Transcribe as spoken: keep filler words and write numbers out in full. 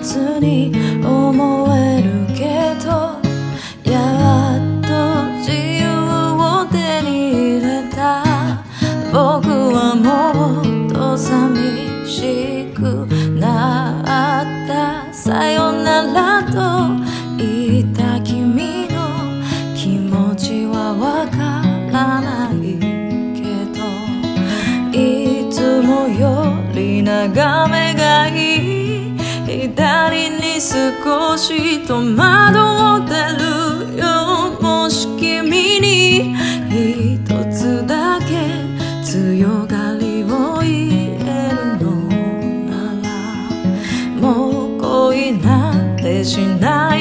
切に思えるけど、やっと自由を手に入れた。僕はもっと寂しくなった。さよならと言った君の気持ちはわからないけど、いつもより眺めがいい。左に少し戸惑ってるよ。もし君に一つだけ強がりを言えるのなら、もう恋なんてしない